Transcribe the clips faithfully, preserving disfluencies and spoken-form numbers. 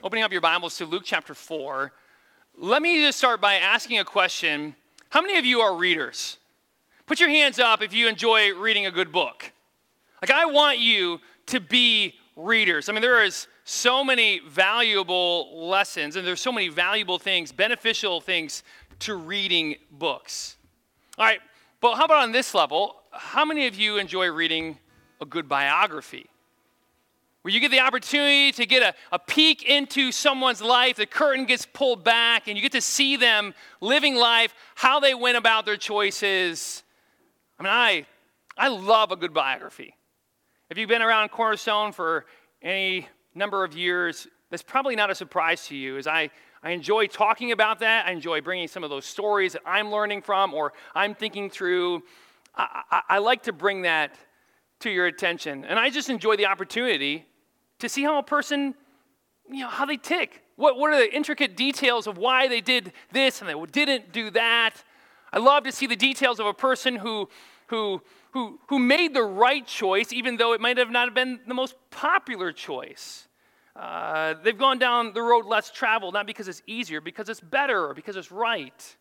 opening up your Bibles to Luke chapter four, let me just start by asking a question. How many of you are readers? Put your hands up if you enjoy reading a good book. Like, I want you to be readers. I mean, there is so many valuable lessons, and there's so many valuable things, beneficial things to reading books. All right, but how about on this level? How many of you enjoy reading a good biography? Where you get the opportunity to get a, a peek into someone's life, the curtain gets pulled back, and you get to see them living life, how they went about their choices. I mean, I, I love a good biography. If you've been around Cornerstone for any number of years, that's probably not a surprise to you, as I, I enjoy talking about that. I enjoy bringing some of those stories that I'm learning from or I'm thinking through. I, I, I like to bring that to your attention. And I just enjoy the opportunity to see how a person, you know, how they tick. What, what are the intricate details of why they did this and they didn't do that. I love to see the details of a person who, who, who, who made the right choice, even though it might have not been the most popular choice. Uh, they've gone down the road less traveled, not because it's easier, because it's better or because it's right.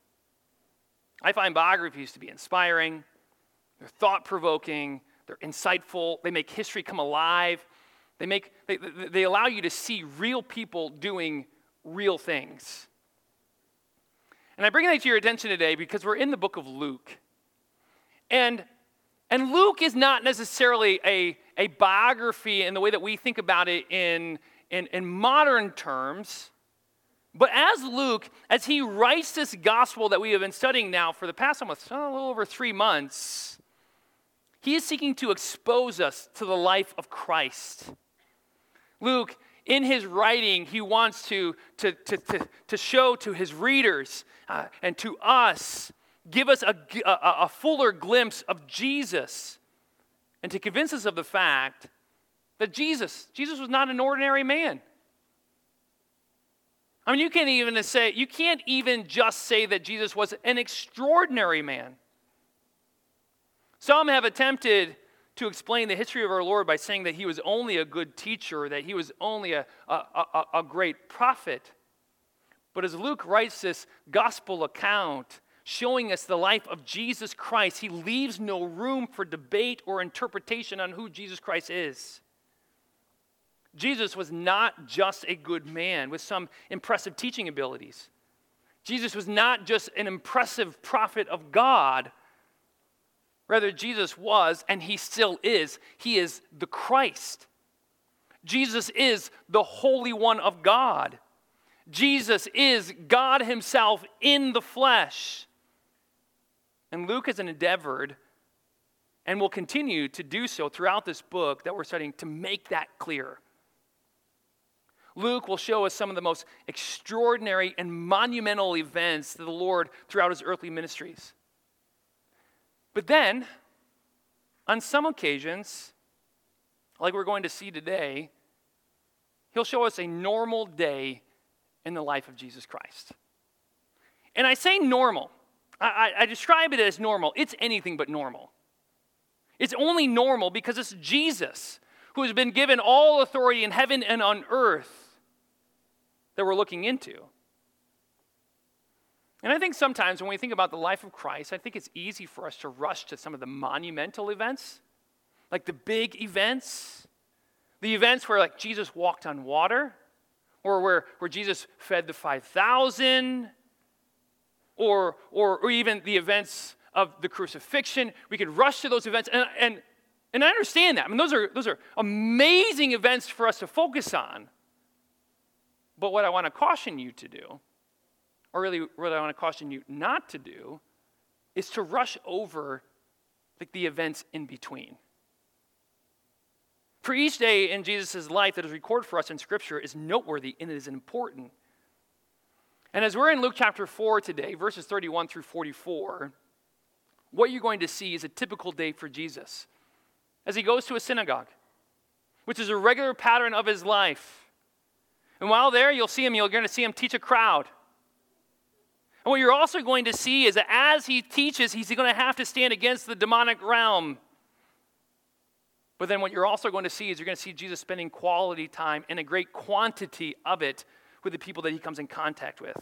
I find biographies to be inspiring. They're thought-provoking. They're insightful. They make history come alive. They make they, they allow you to see real people doing real things. And I bring that to your attention today because we're in the book of Luke. And, and Luke is not necessarily a, a biography in the way that we think about it in, in, in modern terms. But as Luke, as he writes this gospel that we have been studying now for the past almost oh, a little over three months, he is seeking to expose us to the life of Christ. Luke, in his writing, he wants to, to, to, to, to show to his readers uh, and to us, give us a, a, a fuller glimpse of Jesus and to convince us of the fact that Jesus, Jesus was not an ordinary man. I mean, you can't even say, you can't even just say that Jesus was an extraordinary man. Some have attempted to explain the history of our Lord by saying that he was only a good teacher, that he was only a, a, a, a great prophet. But as Luke writes this gospel account, showing us the life of Jesus Christ, he leaves no room for debate or interpretation on who Jesus Christ is. Jesus was not just a good man with some impressive teaching abilities. Jesus was not just an impressive prophet of God. Rather, Jesus was, and he still is, he is the Christ. Jesus is the Holy One of God. Jesus is God himself in the flesh. And Luke has endeavored, and will continue to do so throughout this book that we're studying, to make that clear. Luke will show us some of the most extraordinary and monumental events of the Lord throughout his earthly ministries. But then, on some occasions, like we're going to see today, he'll show us a normal day in the life of Jesus Christ. And I say normal. I, I, I describe it as normal. It's anything but normal. It's only normal because it's Jesus who has been given all authority in heaven and on earth that we're looking into. And I think sometimes when we think about the life of Christ, I think it's easy for us to rush to some of the monumental events, like the big events, the events where like Jesus walked on water, or where, where Jesus fed the five thousand, or, or, or even the events of the crucifixion. We could rush to those events, and, and, and I understand that. I mean, those are, those are amazing events for us to focus on. But what I want to caution you to do, or really what I want to caution you not to do, is to rush over like the events in between. For each day in Jesus' life that is recorded for us in Scripture is noteworthy and it is important. And as we're in Luke chapter four today, verses thirty-one through forty-four, what you're going to see is a typical day for Jesus as he goes to a synagogue, which is a regular pattern of his life. And while there, you'll see him, you're going to see him teach a crowd. And what you're also going to see is that as he teaches, he's going to have to stand against the demonic realm. But then what you're also going to see is you're going to see Jesus spending quality time and a great quantity of it with the people that he comes in contact with.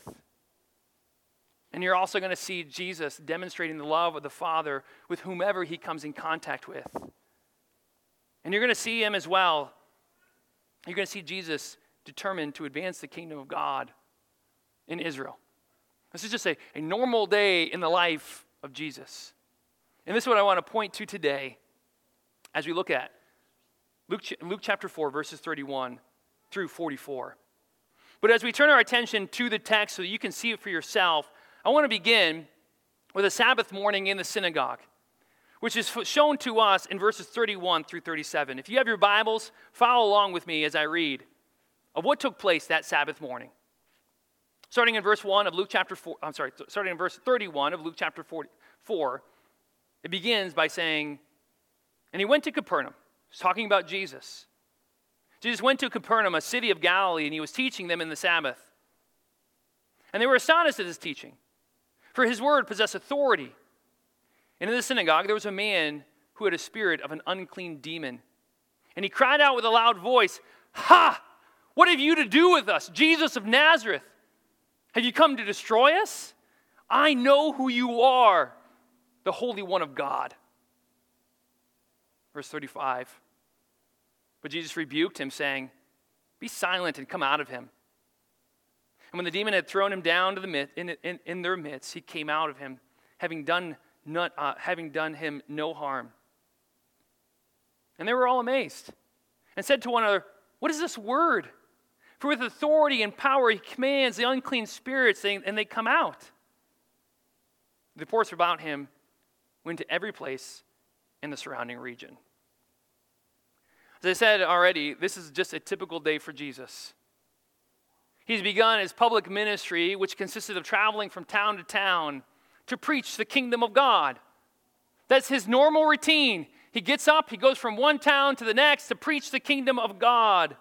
And you're also going to see Jesus demonstrating the love of the Father with whomever he comes in contact with. And you're going to see him as well. You're going to see Jesus determined to advance the kingdom of God in Israel. This is just a, a normal day in the life of Jesus. And this is what I want to point to today as we look at Luke, Luke chapter four, verses thirty-one through forty-four. But as we turn our attention to the text so that you can see it for yourself, I want to begin with a Sabbath morning in the synagogue, which is shown to us in verses thirty-one through thirty-seven. If you have your Bibles, follow along with me as I read of what took place that Sabbath morning. Starting in verse one of Luke chapter four, I'm sorry, starting in verse thirty-one of Luke chapter four, it begins by saying, and he went to Capernaum. He's talking about Jesus. Jesus went to Capernaum, a city of Galilee, and he was teaching them in the Sabbath. And they were astonished at his teaching, for his word possessed authority. And in the synagogue there was a man who had a spirit of an unclean demon. And he cried out with a loud voice, "Ha! What have you to do with us, Jesus of Nazareth? Have you come to destroy us? I know who you are, the Holy One of God." Verse thirty-five. But Jesus rebuked him, saying, "Be silent and come out of him." And when the demon had thrown him down to the mid, in, in, in their midst, he came out of him, having done, not, uh, having done him no harm. And they were all amazed, and said to one another, "What is this word? For with authority and power he commands the unclean spirits, and they come out." The reports about him went to every place in the surrounding region. As I said already, this is just a typical day for Jesus. He's begun his public ministry, which consisted of traveling from town to town to preach the kingdom of God. That's his normal routine. He gets up, he goes from one town to the next to preach the kingdom of God.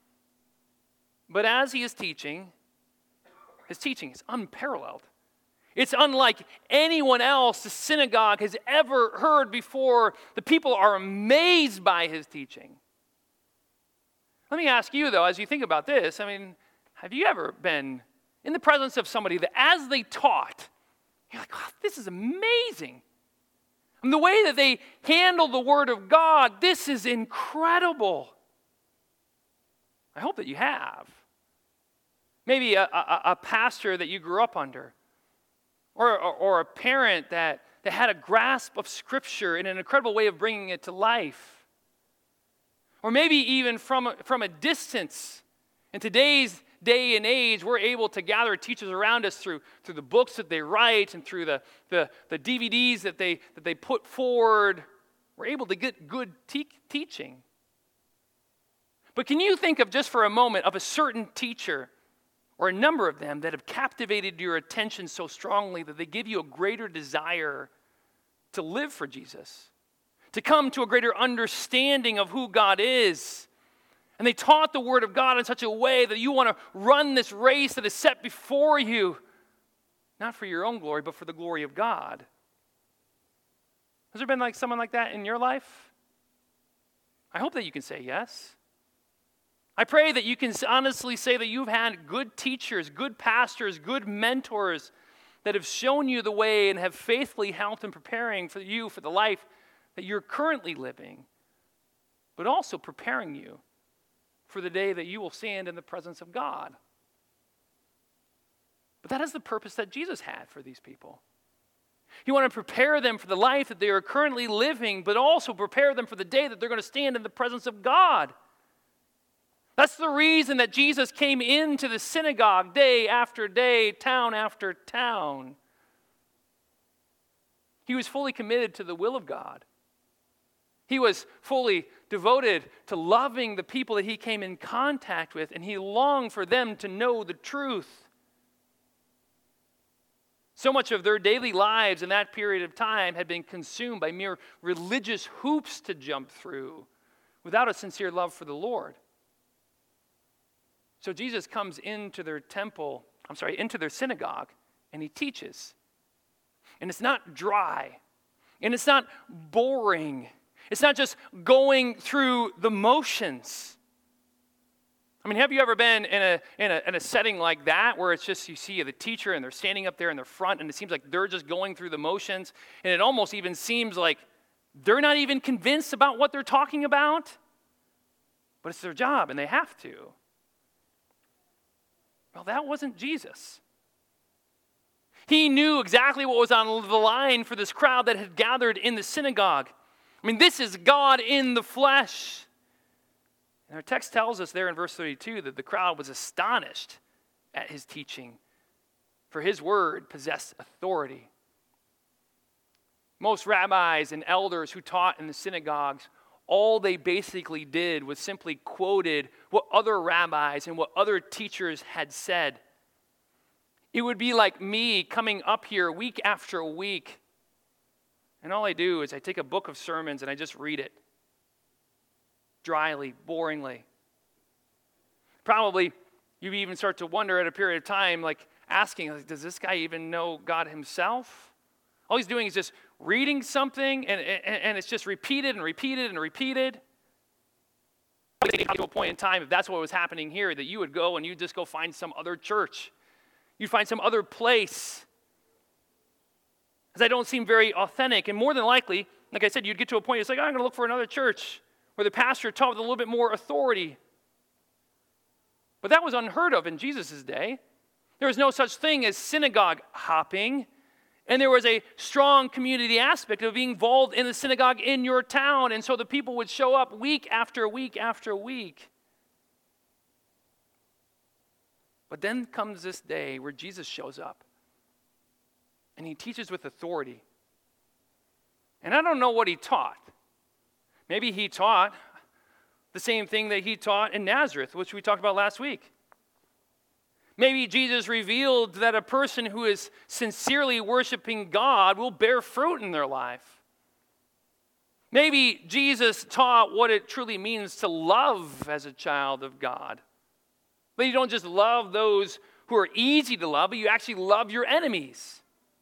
But as he is teaching, his teaching is unparalleled. It's unlike anyone else the synagogue has ever heard before. The people are amazed by his teaching. Let me ask you, though, as you think about this, I mean, have you ever been in the presence of somebody that as they taught, you're like, "Oh, this is amazing. And the way that they handle the Word of God, this is incredible." I hope that you have. Maybe a, a, a pastor that you grew up under, or, or, or a parent that, that had a grasp of Scripture in an incredible way of bringing it to life. Or maybe even from, from a distance. In today's day and age, we're able to gather teachers around us through, through the books that they write and through the, the, the D V Ds that they, that they put forward. We're able to get good te- teaching. But can you think of just for a moment of a certain teacher or a number of them that have captivated your attention so strongly that they give you a greater desire to live for Jesus, to come to a greater understanding of who God is? And they taught the Word of God in such a way that you want to run this race that is set before you, not for your own glory, but for the glory of God. Has there been like someone like that in your life? I hope that you can say yes. I pray that you can honestly say that you've had good teachers, good pastors, good mentors that have shown you the way and have faithfully helped in preparing for you for the life that you're currently living, but also preparing you for the day that you will stand in the presence of God. But that is the purpose that Jesus had for these people. He wanted to prepare them for the life that they are currently living, but also prepare them for the day that they're going to stand in the presence of God. That's the reason that Jesus came into the synagogue day after day, town after town. He was fully committed to the will of God. He was fully devoted to loving the people that he came in contact with, and he longed for them to know the truth. So much of their daily lives in that period of time had been consumed by mere religious hoops to jump through without a sincere love for the Lord. So Jesus comes into their temple, I'm sorry, into their synagogue, and he teaches. And it's not dry, and it's not boring, It's not just going through the motions. I mean, have you ever been in a, in a in a setting like that where it's just you see the teacher and they're standing up there in the front and it seems like they're just going through the motions and it almost even seems like they're not even convinced about what they're talking about, but it's their job and they have to. Well, that wasn't Jesus. He knew exactly what was on the line for this crowd that had gathered in the synagogue. I mean, this is God in the flesh. And our text tells us there in verse thirty-two that the crowd was astonished at his teaching, for his word possessed authority. Most rabbis and elders who taught in the synagogues, all they basically did was simply quoted what other rabbis and what other teachers had said. It would be like me coming up here week after week, and all I do is I take a book of sermons and I just read it. Dryly, boringly. Probably you even start to wonder at a period of time, like asking, like, does this guy even know God himself? All he's doing is just reading something, and, and, and it's just repeated and repeated and repeated. To a point in time, if that's what was happening here, that you would go and you'd just go find some other church. You'd find some other place. Because that don't seem very authentic. And more than likely, like I said, you'd get to a point, it's like, oh, I'm going to look for another church where the pastor taught with a little bit more authority. But that was unheard of in Jesus' day. There was no such thing as synagogue hopping, and there was a strong community aspect of being involved in the synagogue in your town, and so the people would show up week after week after week. But then comes this day where Jesus shows up, and he teaches with authority. And I don't know what he taught. Maybe he taught the same thing that he taught in Nazareth, which we talked about last week. Maybe Jesus revealed that a person who is sincerely worshiping God will bear fruit in their life. Maybe Jesus taught what it truly means to love as a child of God. But you don't just love those who are easy to love, but you actually love your enemies.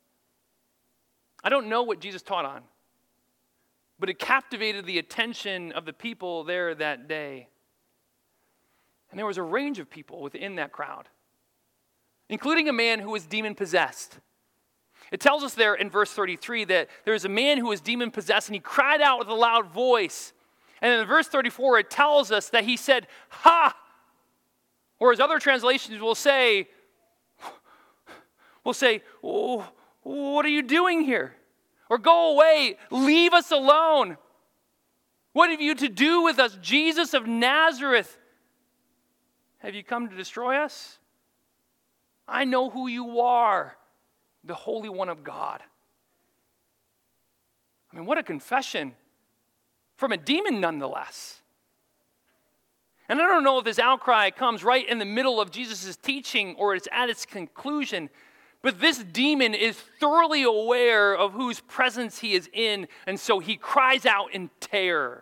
I don't know what Jesus taught on, but it captivated the attention of the people there that day. And there was a range of people within that crowd, including a man who was demon-possessed. It tells us there in verse thirty-three that there was a man who was demon-possessed, and he cried out with a loud voice. And in verse thirty-four, it tells us that he said, "Ha!" Or as other translations will say, will say, oh, what are you doing here? Or go away, leave us alone. What have you to do with us, Jesus of Nazareth? Have you come to destroy us? I know who you are, the Holy One of God. I mean, what a confession from a demon nonetheless. And I don't know if this outcry comes right in the middle of Jesus' teaching or it's at its conclusion, but this demon is thoroughly aware of whose presence he is in, and so he cries out in terror.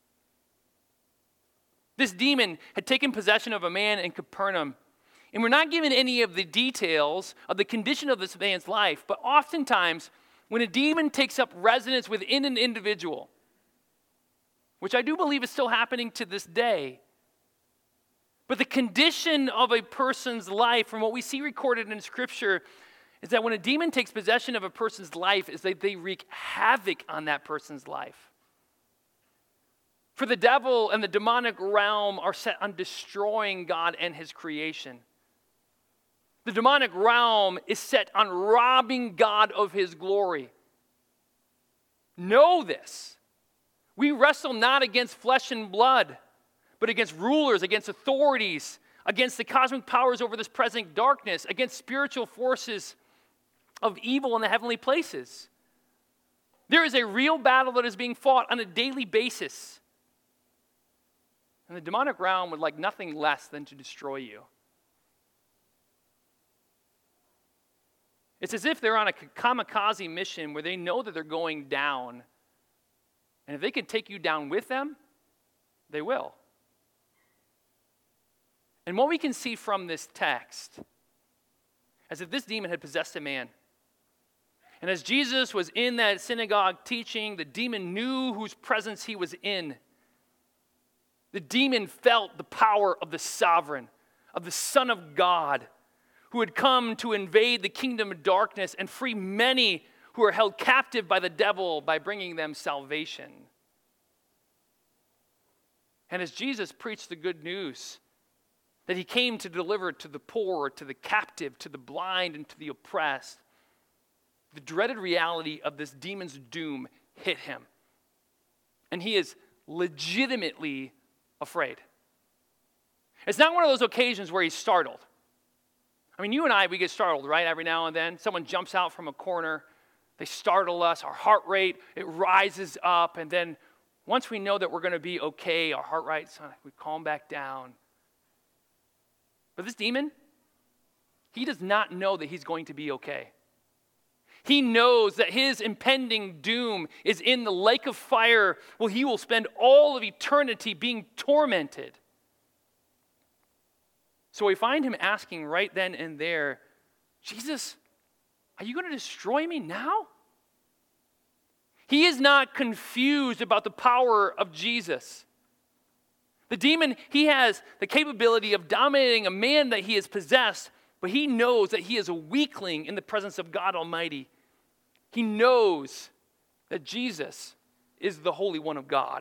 This demon had taken possession of a man in Capernaum, and we're not given any of the details of the condition of this man's life, but oftentimes when a demon takes up residence within an individual, which I do believe is still happening to this day, but the condition of a person's life, from what we see recorded in Scripture, is that when a demon takes possession of a person's life, is that they wreak havoc on that person's life. For the devil and the demonic realm are set on destroying God and his creation. The demonic realm is set on robbing God of his glory. Know this. We wrestle not against flesh and blood, but against rulers, against authorities, against the cosmic powers over this present darkness, against spiritual forces of evil in the heavenly places. There is a real battle that is being fought on a daily basis. And the demonic realm would like nothing less than to destroy you. It's as if they're on a kamikaze mission where they know that they're going down. And if they can take you down with them, they will. And what we can see from this text is that this demon had possessed a man. And as Jesus was in that synagogue teaching, the demon knew whose presence he was in. The demon felt the power of the sovereign, of the Son of God, who had come to invade the kingdom of darkness and free many who are held captive by the devil by bringing them salvation. And as Jesus preached the good news that he came to deliver to the poor, to the captive, to the blind, and to the oppressed, the dreaded reality of this demon's doom hit him. And he is legitimately afraid. It's not one of those occasions where he's startled. I mean, you and I, we get startled, right? Every now and then. Someone jumps out from a corner. They startle us. Our heart rate, it rises up. And then once we know that we're going to be okay, our heart rate, we calm back down. But this demon, he does not know that he's going to be okay. He knows that his impending doom is in the lake of fire where he will spend all of eternity being tormented. So we find him asking right then and there, Jesus, are you going to destroy me now? He is not confused about the power of Jesus. The demon, he has the capability of dominating a man that he has possessed, but he knows that he is a weakling in the presence of God Almighty. He knows that Jesus is the Holy One of God.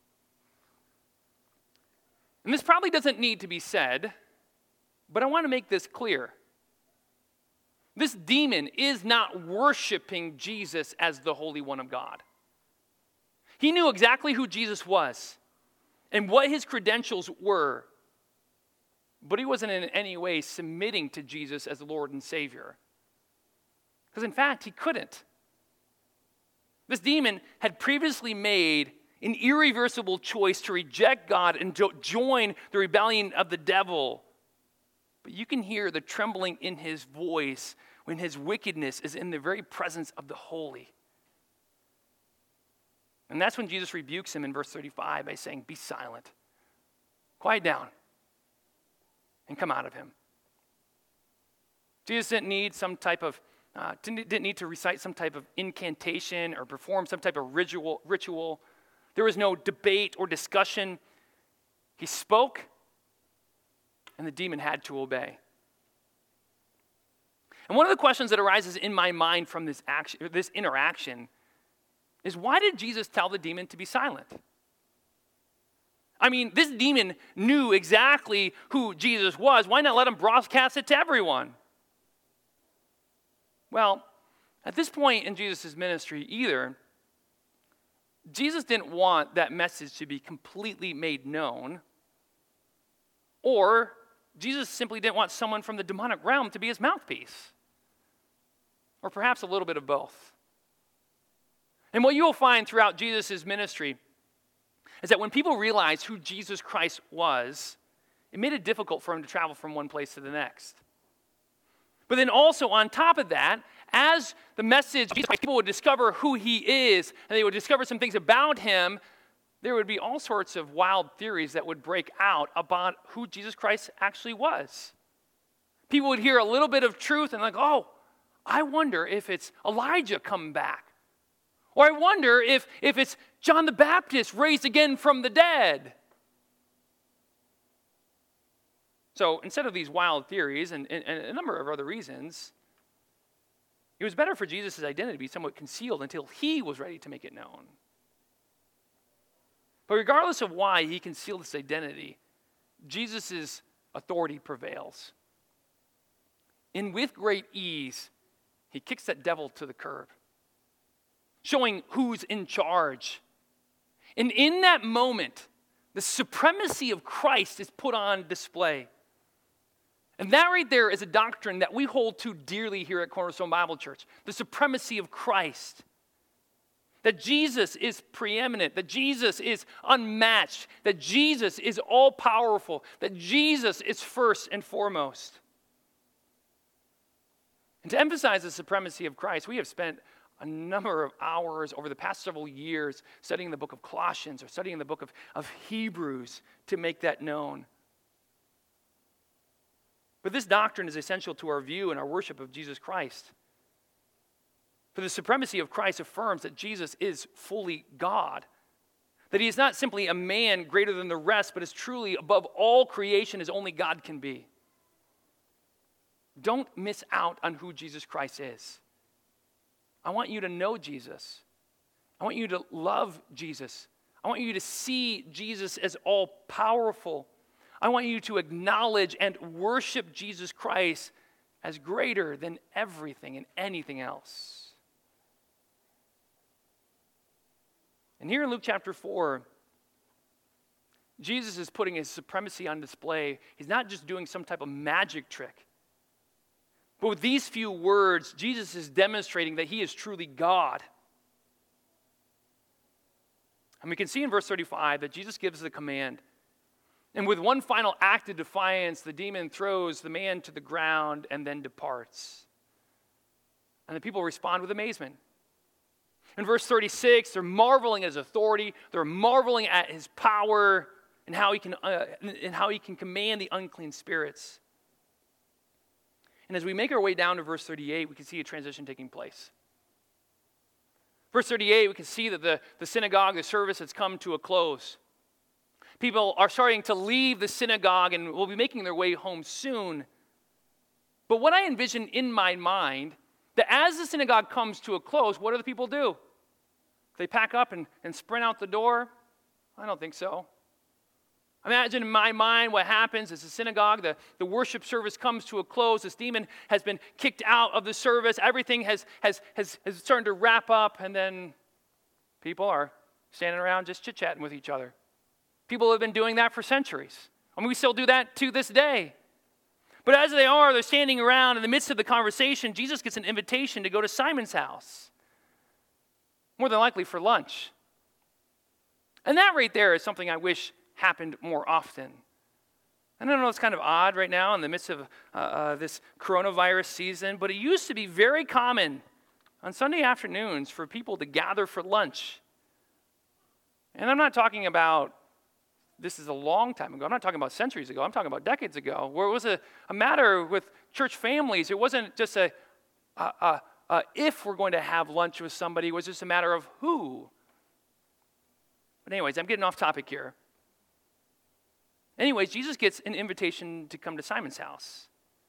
And this probably doesn't need to be said, but I want to make this clear. This demon is not worshiping Jesus as the Holy One of God. He knew exactly who Jesus was and what his credentials were, but he wasn't in any way submitting to Jesus as Lord and Savior. Because in fact, he couldn't. This demon had previously made an irreversible choice to reject God and to join the rebellion of the devil. But you can hear the trembling in his voice when his wickedness is in the very presence of the holy. And that's when Jesus rebukes him in verse thirty-five by saying, "Be silent, quiet down, and come out of him." Jesus didn't need some type of, uh, didn't, didn't need to recite some type of incantation or perform some type of ritual. ritual. There was no debate or discussion. He spoke, and the demon had to obey. And one of the questions that arises in my mind from this action, this interaction is, why did Jesus tell the demon to be silent? I mean, this demon knew exactly who Jesus was. Why not let him broadcast it to everyone? Well, at this point in Jesus' ministry either, Jesus didn't want that message to be completely made known, or Jesus simply didn't want someone from the demonic realm to be his mouthpiece. Or perhaps a little bit of both. And what you will find throughout Jesus' ministry is that when people realized who Jesus Christ was, it made it difficult for him to travel from one place to the next. But then also on top of that, as the message, people would discover who he is, and they would discover some things about him, there would be all sorts of wild theories that would break out about who Jesus Christ actually was. People would hear a little bit of truth and like, oh, I wonder if it's Elijah coming back. Or I wonder if, if it's John the Baptist raised again from the dead. So instead of these wild theories and, and, and a number of other reasons, it was better for Jesus' identity to be somewhat concealed until he was ready to make it known. But regardless of why he concealed his identity, Jesus' authority prevails. And with great ease, he kicks that devil to the curb, showing who's in charge. And in that moment, the supremacy of Christ is put on display. And that right there is a doctrine that we hold to dearly here at Cornerstone Bible Church, the supremacy of Christ. That Jesus is preeminent, that Jesus is unmatched, that Jesus is all-powerful, that Jesus is first and foremost. And to emphasize the supremacy of Christ, we have spent a number of hours over the past several years studying the book of Colossians or studying the book of, of Hebrews to make that known. But this doctrine is essential to our view and our worship of Jesus Christ. For the supremacy of Christ affirms that Jesus is fully God, that he is not simply a man greater than the rest, but is truly above all creation as only God can be. Don't miss out on who Jesus Christ is. I want you to know Jesus. I want you to love Jesus. I want you to see Jesus as all-powerful. I want you to acknowledge and worship Jesus Christ as greater than everything and anything else. And here in Luke chapter four, Jesus is putting his supremacy on display. He's not just doing some type of magic trick. But with these few words, Jesus is demonstrating that he is truly God. And we can see in verse thirty-five that Jesus gives the command. And with one final act of defiance, the demon throws the man to the ground and then departs. And the people respond with amazement. In verse thirty-six, they're marveling at his authority. They're marveling at his power and how he can, uh, and how he can command the unclean spirits. And as we make our way down to verse thirty-eight, we can see a transition taking place. Verse thirty-eight, we can see that the, the synagogue, the service has come to a close. People are starting to leave the synagogue and will be making their way home soon. But what I envision in my mind, that as the synagogue comes to a close, what do the people do? They pack up and, and sprint out the door? I don't think so. Imagine in my mind what happens as the synagogue, the, the worship service comes to a close. This demon has been kicked out of the service. Everything has, has, has, has started to wrap up, and then people are standing around just chit-chatting with each other. People have been doing that for centuries. I mean, we still do that to this day. But as they are, they're standing around in the midst of the conversation. Jesus gets an invitation to go to Simon's house, more than likely for lunch. And that right there is something I wish happened more often. I don't know, it's kind of odd right now in the midst of uh, uh, this coronavirus season, but it used to be very common on Sunday afternoons for people to gather for lunch. And I'm not talking about, this is a long time ago, I'm not talking about centuries ago, I'm talking about decades ago, where it was a, a matter with church families. It wasn't just a, a, a, a if we're going to have lunch with somebody, it was just a matter of who. But anyways, I'm getting off topic here. Anyways, Jesus gets an invitation to come to Simon's house.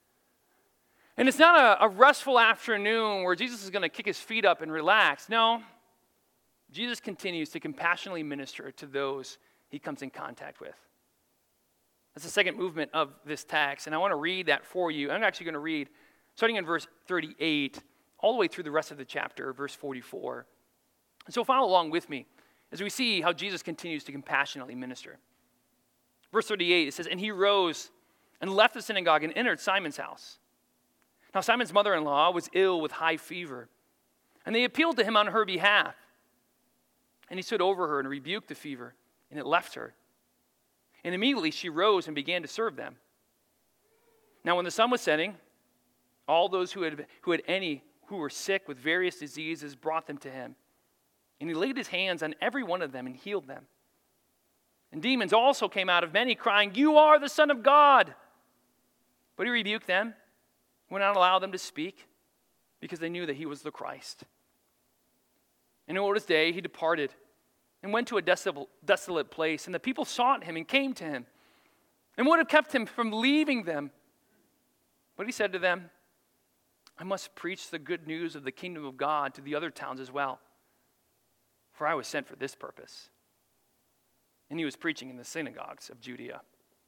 And it's not a, a restful afternoon where Jesus is going to kick his feet up and relax. No, Jesus continues to compassionately minister to those he comes in contact with. That's the second movement of this text, and I want to read that for you. I'm actually going to read, starting in verse thirty-eight, all the way through the rest of the chapter, verse forty-four. And so follow along with me as we see how Jesus continues to compassionately minister. Verse thirty-eight, it says, "And he rose and left the synagogue and entered Simon's house. Now Simon's mother-in-law was ill with high fever, and they appealed to him on her behalf. And he stood over her and rebuked the fever, and it left her. And immediately she rose and began to serve them. Now when the sun was setting, all those who had, who had any who were sick with various diseases brought them to him. And he laid his hands on every one of them and healed them. And demons also came out of many, crying, 'You are the Son of God.' But he rebuked them, would not allow them to speak, because they knew that he was the Christ. And in order's day, he departed and went to a desolate, desolate place, and the people sought him and came to him, and would have kept him from leaving them. But he said to them, 'I must preach the good news of the kingdom of God to the other towns as well, for I was sent for this purpose.' And he was preaching in the synagogues of Judea."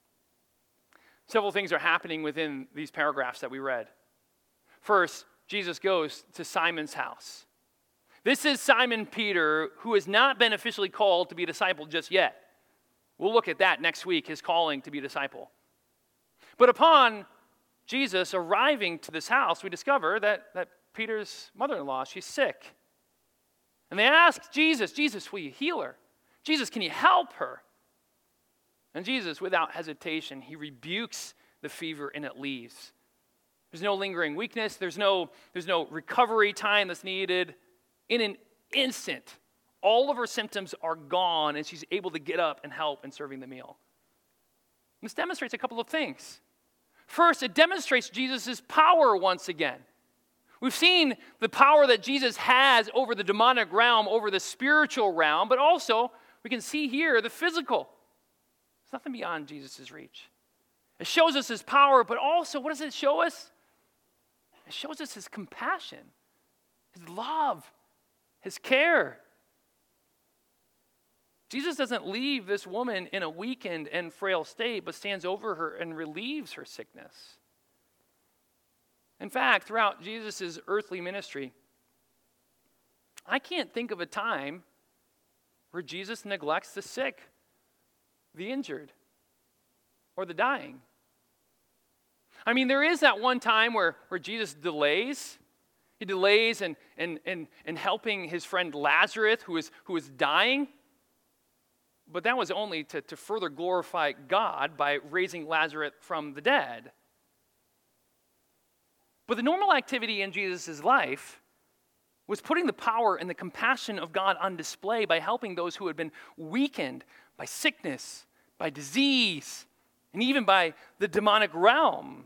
Several things are happening within these paragraphs that we read. First, Jesus goes to Simon's house. This is Simon Peter, who has not been officially called to be a disciple just yet. We'll look at that next week, his calling to be a disciple. But upon Jesus arriving to this house, we discover that, that Peter's mother-in-law, she's sick. And they ask Jesus, "Jesus, will you heal her? Jesus, can you help her?" And Jesus, without hesitation, he rebukes the fever and it leaves. There's no lingering weakness. There's no, there's no recovery time that's needed. In an instant, all of her symptoms are gone and she's able to get up and help in serving the meal. This demonstrates a couple of things. First, it demonstrates Jesus' power once again. We've seen the power that Jesus has over the demonic realm, over the spiritual realm, but also we can see here the physical. There's nothing beyond Jesus' reach. It shows us his power, but also what does it show us? It shows us his compassion, his love, his care. Jesus doesn't leave this woman in a weakened and frail state, but stands over her and relieves her sickness. In fact, throughout Jesus' earthly ministry, I can't think of a time where Jesus neglects the sick, the injured, or the dying. I mean, there is that one time where, where Jesus delays. He delays in, in, in, in helping his friend Lazarus, who is, who is dying. But that was only to, to further glorify God by raising Lazarus from the dead. But the normal activity in Jesus' life was putting the power and the compassion of God on display by helping those who had been weakened by sickness, by disease, and even by the demonic realm.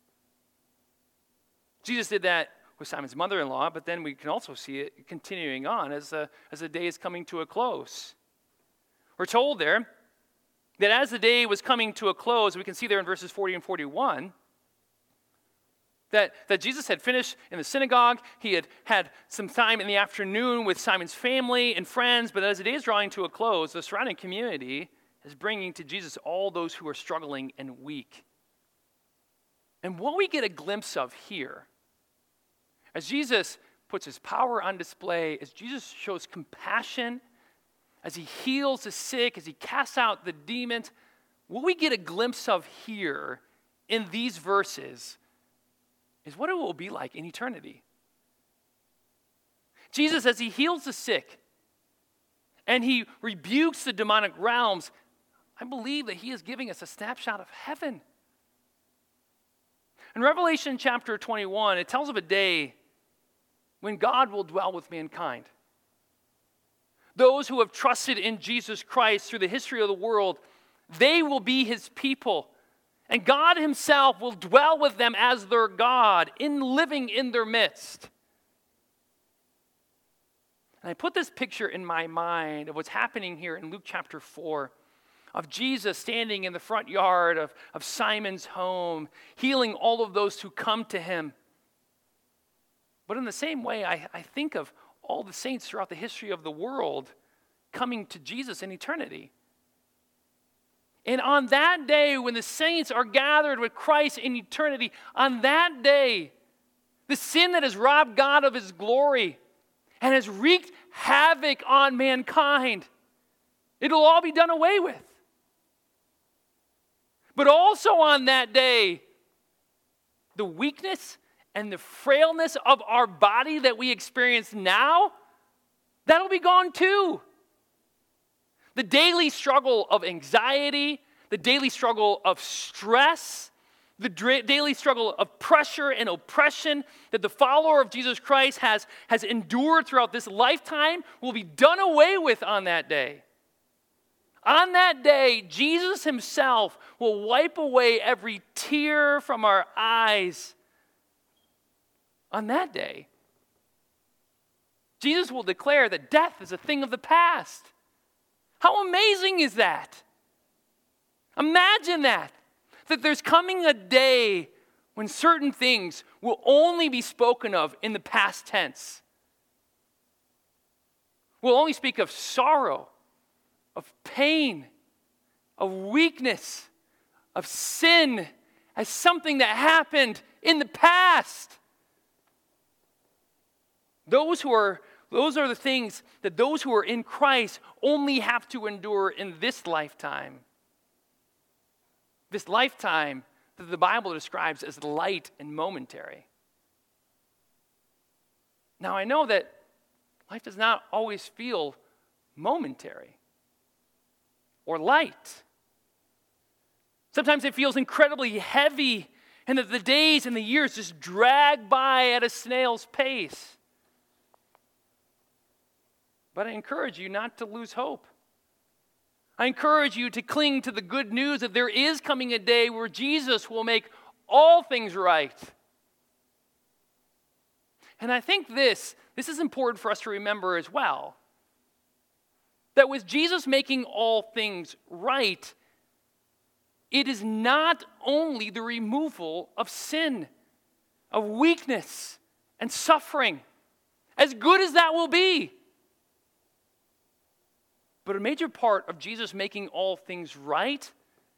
Jesus did that with Simon's mother-in-law, but then we can also see it continuing on as the, as the day is coming to a close. We're told there that as the day was coming to a close, we can see there in verses forty and forty-one, that, that Jesus had finished in the synagogue. He had had some time in the afternoon with Simon's family and friends, but as the day is drawing to a close, the surrounding community is bringing to Jesus all those who are struggling and weak. And what we get a glimpse of here, as Jesus puts his power on display, as Jesus shows compassion, as he heals the sick, as he casts out the demons, what we get a glimpse of here in these verses is what it will be like in eternity. Jesus, as he heals the sick and he rebukes the demonic realms, I believe that he is giving us a snapshot of heaven. In Revelation chapter twenty-one, it tells of a day when God will dwell with mankind. Those who have trusted in Jesus Christ through the history of the world, they will be his people. And God himself will dwell with them as their God, in living in their midst. And I put this picture in my mind of what's happening here in Luke chapter four, of Jesus standing in the front yard of, of Simon's home, healing all of those who come to him. But in the same way, I, I think of all the saints throughout the history of the world coming to Jesus in eternity. And on that day, when the saints are gathered with Christ in eternity, on that day, the sin that has robbed God of his glory and has wreaked havoc on mankind, it'll all be done away with. But also on that day, the weakness and the frailness of our body that we experience now, that'll be gone too. The daily struggle of anxiety, the daily struggle of stress, the dra- daily struggle of pressure and oppression that the follower of Jesus Christ has, has endured throughout this lifetime will be done away with on that day. On that day, Jesus himself will wipe away every tear from our eyes. On that day, Jesus will declare that death is a thing of the past. How amazing is that? Imagine that, that there's coming a day when certain things will only be spoken of in the past tense. We'll only speak of sorrow, of pain, of weakness, of sin as something that happened in the past. Those who are, those are the things that those who are in Christ only have to endure in this lifetime. This lifetime that the Bible describes as light and momentary. Now I know that life does not always feel momentary or light. Sometimes it feels incredibly heavy, and that the days and the years just drag by at a snail's pace. But I encourage you not to lose hope. I encourage you to cling to the good news that there is coming a day where Jesus will make all things right. And I think this, this is important for us to remember as well. That with Jesus making all things right, it is not only the removal of sin, of weakness and suffering, as good as that will be. But a major part of Jesus making all things right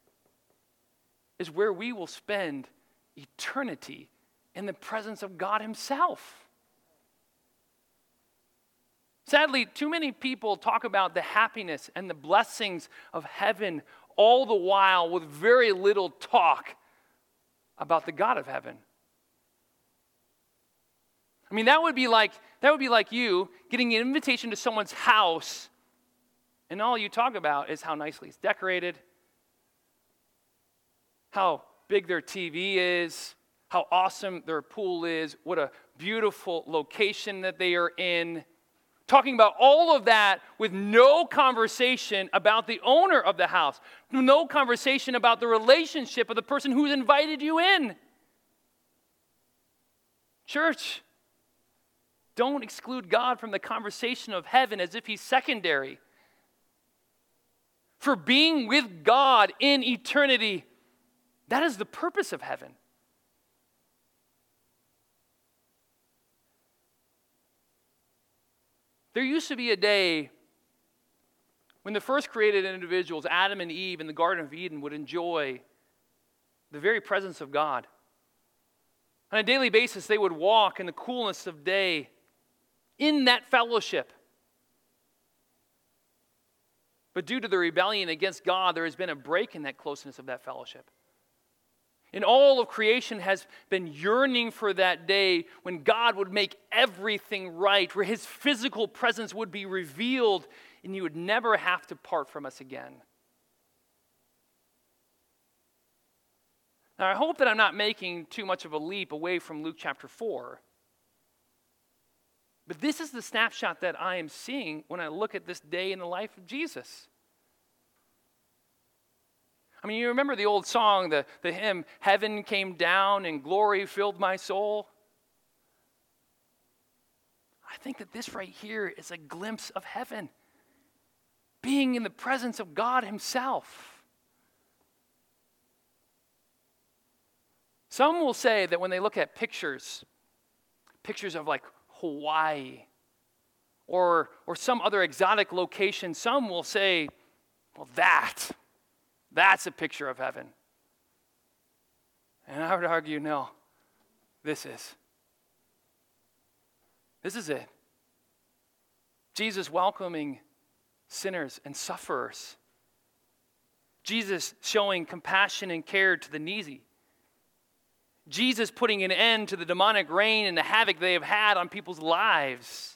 is where we will spend eternity in the presence of God himself. Sadly, too many people talk about the happiness and the blessings of heaven all the while with very little talk about the God of heaven. I mean, that would be like that would be like you getting an invitation to someone's house, and all you talk about is how nicely it's decorated, how big their T V is, how awesome their pool is, what a beautiful location that they are in. Talking about all of that with no conversation about the owner of the house, no conversation about the relationship of the person who's invited you in. Church, don't exclude God from the conversation of heaven as if he's secondary. For being with God in eternity, that is the purpose of heaven. There used to be a day when the first created individuals, Adam and Eve in the Garden of Eden, would enjoy the very presence of God. On a daily basis, they would walk in the coolness of day in that fellowship. But due to the rebellion against God, there has been a break in that closeness of that fellowship. And all of creation has been yearning for that day when God would make everything right, where his physical presence would be revealed, and you would never have to part from us again. Now, I hope that I'm not making too much of a leap away from Luke chapter four. But this is the snapshot that I am seeing when I look at this day in the life of Jesus. I mean, you remember the old song, the, the hymn, "Heaven came down and glory filled my soul"? I think that this right here is a glimpse of heaven, being in the presence of God himself. Some will say that when they look at pictures, pictures of like Hawaii or, or some other exotic location, some will say, well, that... that's a picture of heaven. And I would argue, no, this is. This is it. Jesus welcoming sinners and sufferers. Jesus showing compassion and care to the needy. Jesus putting an end to the demonic reign and the havoc they have had on people's lives.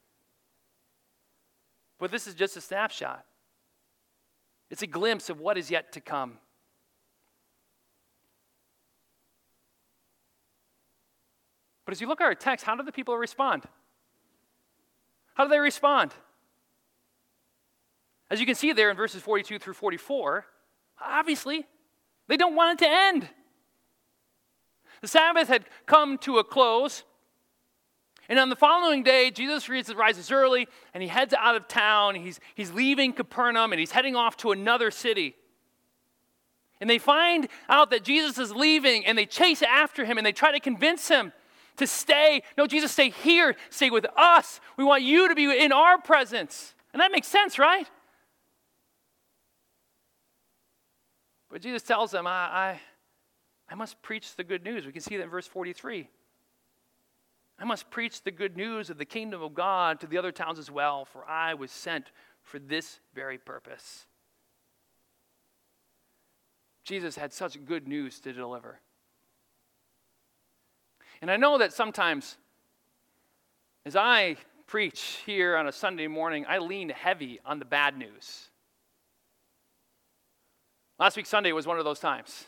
But this is just a snapshot. It's a glimpse of what is yet to come. But as you look at our text, how do the people respond? How do they respond? As you can see there in verses forty-two through forty-four, obviously, they don't want it to end. The Sabbath had come to a close. And on the following day, Jesus rises early, and he heads out of town. He's, he's leaving Capernaum, and he's heading off to another city. And they find out that Jesus is leaving, and they chase after him, and they try to convince him to stay. No, Jesus, stay here. Stay with us. We want you to be in our presence. And that makes sense, right? But Jesus tells them, I, I, I must preach the good news. We can see that in verse forty-three. I must preach the good news of the kingdom of God to the other towns as well, for I was sent for this very purpose. Jesus had such good news to deliver. And I know that sometimes, as I preach here on a Sunday morning, I lean heavy on the bad news. Last week Sunday was one of those times.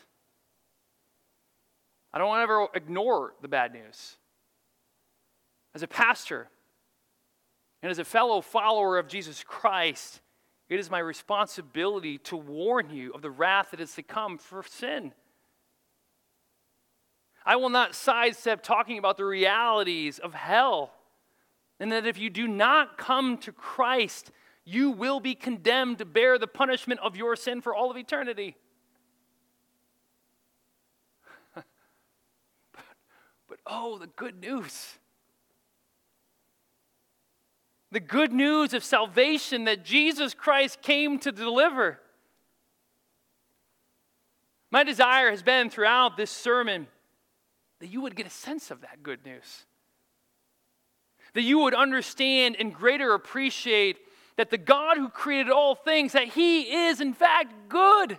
I don't want to ever ignore the bad news. As a pastor and as a fellow follower of Jesus Christ, it is my responsibility to warn you of the wrath that is to come for sin. I will not sidestep talking about the realities of hell, and that if you do not come to Christ, you will be condemned to bear the punishment of your sin for all of eternity. but, but oh, the good news. The good news of salvation that Jesus Christ came to deliver. My desire has been throughout this sermon that you would get a sense of that good news. That you would understand and greater appreciate that the God who created all things, that He is in fact good.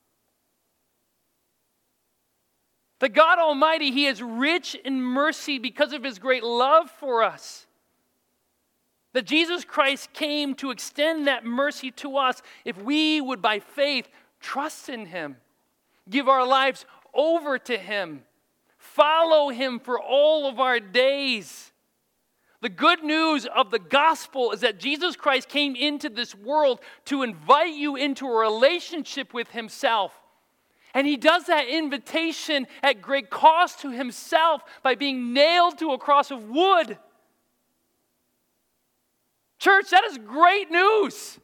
The God Almighty, He is rich in mercy because of His great love for us. That Jesus Christ came to extend that mercy to us if we would by faith trust in Him, give our lives over to Him, follow Him for all of our days. The good news of the gospel is that Jesus Christ came into this world to invite you into a relationship with Himself. And He does that invitation at great cost to Himself by being nailed to a cross of wood. Church, that is great news.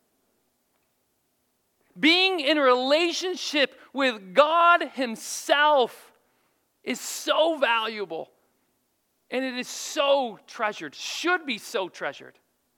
Being in a relationship with God Himself is so valuable. And it is so treasured, should be so treasured.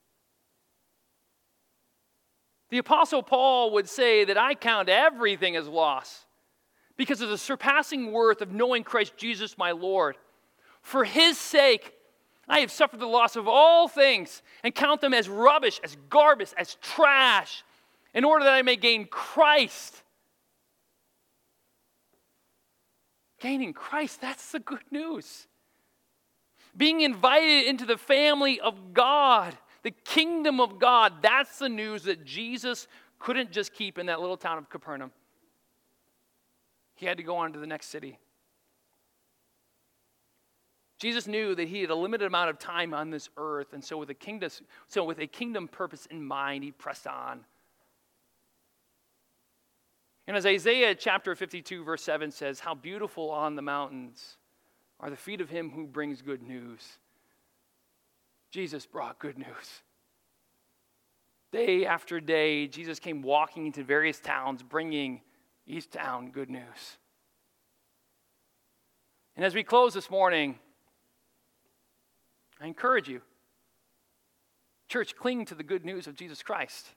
The Apostle Paul would say that I count everything as loss because of the surpassing worth of knowing Christ Jesus my Lord. For His sake, I have suffered the loss of all things and count them as rubbish, as garbage, as trash, in order that I may gain Christ. Gaining Christ, that's the good news. Being invited into the family of God, the kingdom of God, that's the news that Jesus couldn't just keep in that little town of Capernaum. He had to go on to the next city. Jesus knew that He had a limited amount of time on this earth, and so with a kingdom, so with a kingdom purpose in mind, He pressed on. And as Isaiah chapter fifty-two, verse seven says, how beautiful on the mountains are the feet of Him who brings good news. Jesus brought good news. Day after day, Jesus came walking into various towns, bringing each town good news. And as we close this morning, I encourage you, church, cling to the good news of Jesus Christ.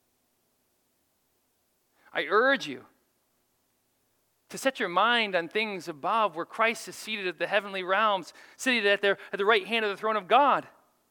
I urge you to set your mind on things above where Christ is seated at the heavenly realms, seated at, their, at the right hand of the throne of God.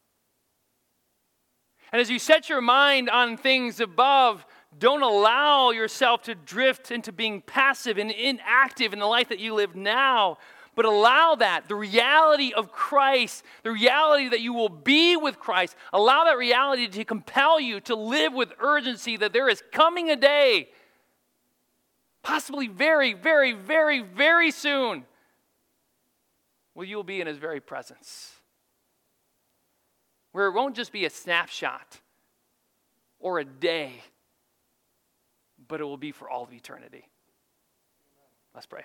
And as you set your mind on things above, don't allow yourself to drift into being passive and inactive in the life that you live now, but allow that, the reality of Christ, the reality that you will be with Christ, allow that reality to compel you to live with urgency that there is coming a day, possibly very, very, very, very soon, where you'll be in His very presence. Where it won't just be a snapshot or a day, but it will be for all of eternity. Let's pray.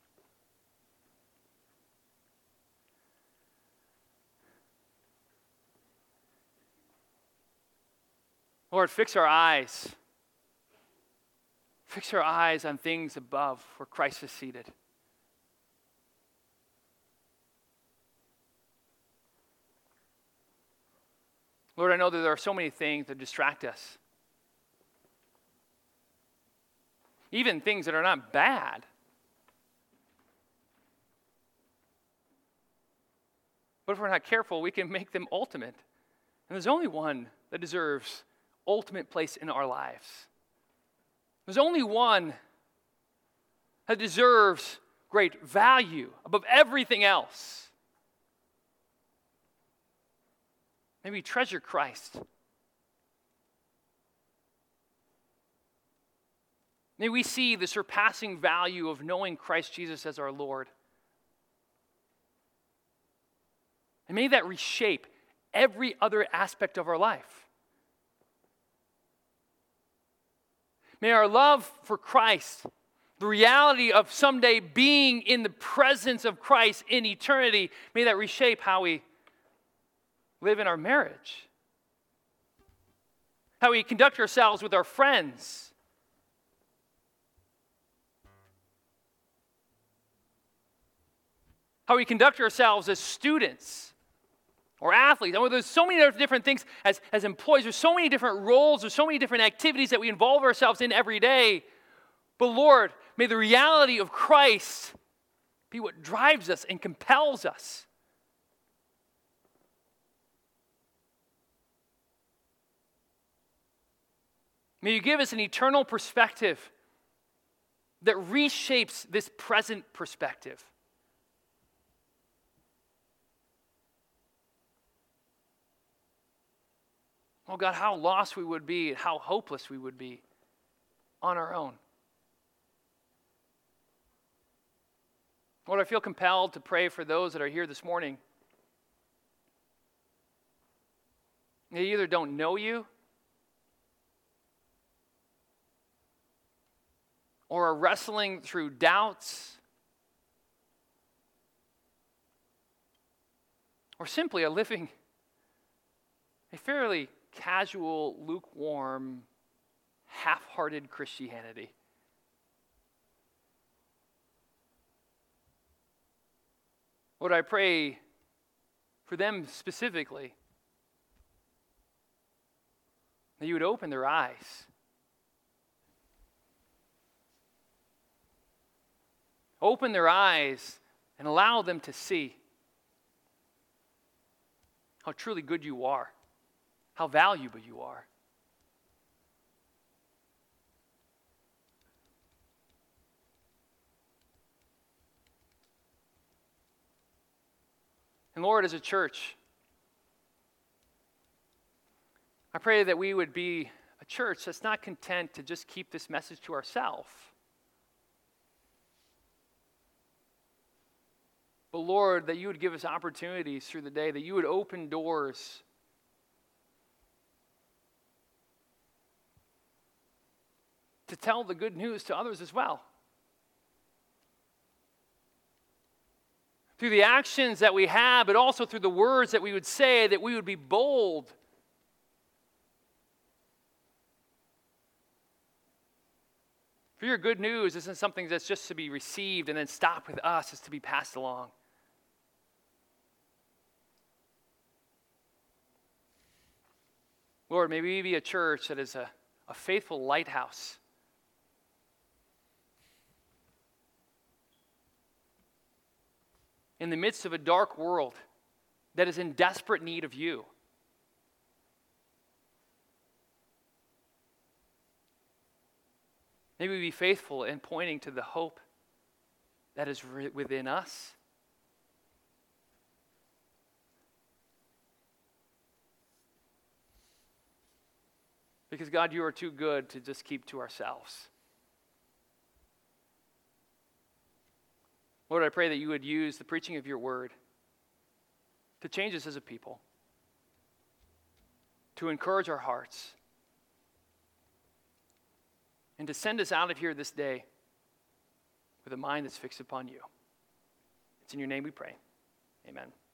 Lord, fix our eyes. Fix our eyes on things above where Christ is seated. Lord, I know that there are so many things that distract us. Even things that are not bad. But if we're not careful, we can make them ultimate. And there's only one that deserves ultimate place in our lives. There's only one that deserves great value above everything else. May we treasure Christ. May we see the surpassing value of knowing Christ Jesus as our Lord. And may that reshape every other aspect of our life. May our love for Christ the reality of someday being in the presence of Christ in eternity, may that reshape how we live in our marriage, how we conduct ourselves with our friends, how we conduct ourselves as students or athletes. I mean, there's so many different things as, as employees. There's so many different roles. There's so many different activities that we involve ourselves in every day. But Lord, may the reality of Christ be what drives us and compels us. May you give us an eternal perspective that reshapes this present perspective. Oh God, how lost we would be and how hopeless we would be on our own. Lord, I feel compelled to pray for those that are here this morning. They either don't know you or are wrestling through doubts or simply are living a fairly casual, lukewarm, half-hearted Christianity. Lord, I pray for them specifically that you would open their eyes. Open their eyes and allow them to see how truly good you are, how valuable you are. And Lord, as a church, I pray that we would be a church that's not content to just keep this message to ourselves. But Lord, that you would give us opportunities through the day, that you would open doors to tell the good news to others as well. Through the actions that we have, but also through the words that we would say, that we would be bold. For your good news isn't something that's just to be received and then stop with us, it's to be passed along. Lord, may we be a church that is a, a faithful lighthouse. In the midst of a dark world that is in desperate need of you. May we be faithful in pointing to the hope that is within us. Because God, you are too good to just keep to ourselves. Lord, I pray that you would use the preaching of your word to change us as a people, to encourage our hearts, and to send us out of here this day with a mind that's fixed upon you. It's in your name we pray. Amen.